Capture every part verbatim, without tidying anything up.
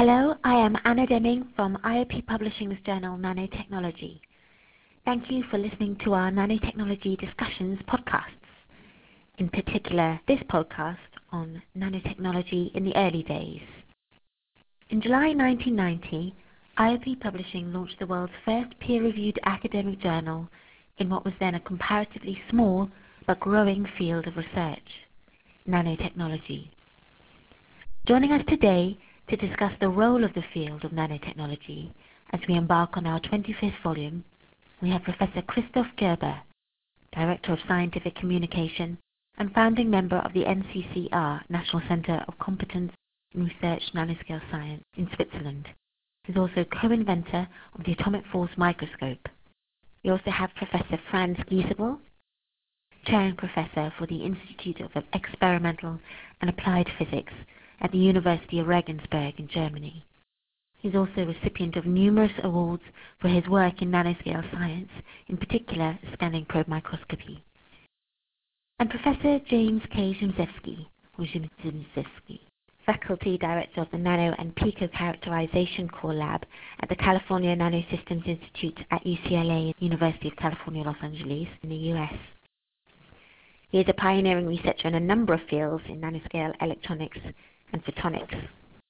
Hello, I am Anna Deming from I O P Publishing's journal Nanotechnology. Thank you for listening to our Nanotechnology Discussions podcasts, in particular this podcast on nanotechnology in the early days. In July nineteen ninety, I O P Publishing launched the world's first peer-reviewed academic journal in what was then a comparatively small but growing field of research, nanotechnology. Joining us today to discuss the role of the field of nanotechnology as we embark on our twenty-fifth volume, we have Professor Christoph Gerber, Director of Scientific Communication and founding member of the N C C R, National Centre of Competence in Research Nanoscale Science in Switzerland. He is also co-inventor of the atomic force microscope. We also have Professor Franz Giesebel, Chair and Professor for the Institute of Experimental and Applied Physics at the University of Regensburg in Germany. He is also a recipient of numerous awards for his work in nanoscale science, in particular scanning probe microscopy. And Professor James K. Zimzewski, or Zimzewski, Faculty Director of the Nano and Pico Characterization Core Lab at the California Nanosystems Institute at U C L A, University of California, Los Angeles, in the U S. He is a pioneering researcher in a number of fields in nanoscale electronics and photonics.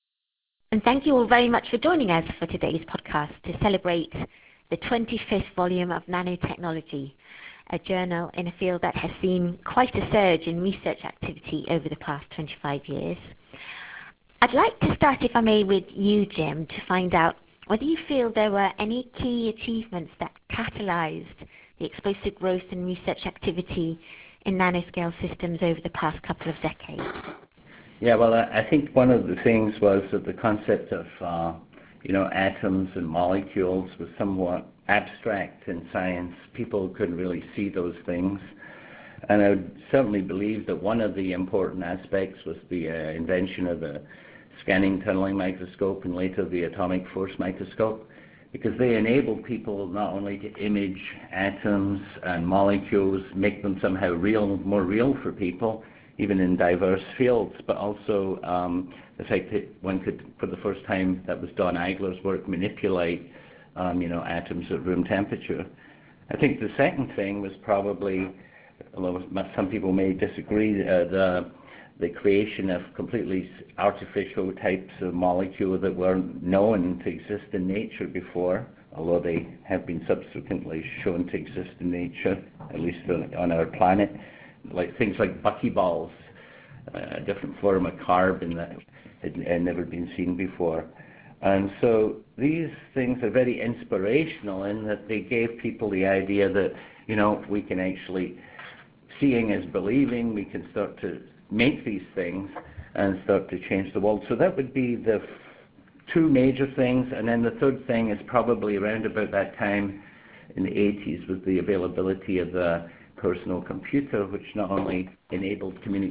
And thank you all very much for joining us for today's podcast to celebrate the twenty-fifth volume of Nanotechnology, a journal in a field that has seen quite a surge in research activity over the past twenty-five years. I'd like to start, if I may, with you, Jim, to find out whether you feel there were any key achievements that catalyzed the explosive growth in research activity in nanoscale systems over the past couple of decades. Yeah, well, I think one of the things was that the concept of, uh, you know, atoms and molecules was somewhat abstract in science. People couldn't really see those things. And I would certainly believe that one of the important aspects was the uh, invention of the scanning tunneling microscope and later the atomic force microscope, because they enabled people not only to image atoms and molecules, make them somehow real, more real for people, even in diverse fields, but also um, the fact that one could, for the first time, that was Don Eigler's work, manipulate um, you know, atoms at room temperature. I think the second thing was probably, although some people may disagree, uh, the, the creation of completely artificial types of molecules that weren't known to exist in nature before, although they have been subsequently shown to exist in nature, at least on, on our planet. Like things like buckyballs, uh, a different form of carbon that had, had never been seen before. And so these things are very inspirational in that they gave people the idea that, you know, we can actually, seeing is believing, we can start to make these things and start to change the world. So that would be the f two major things. And then the third thing is probably around about that time in the eighties was the availability of the personal computer, which not only enabled communication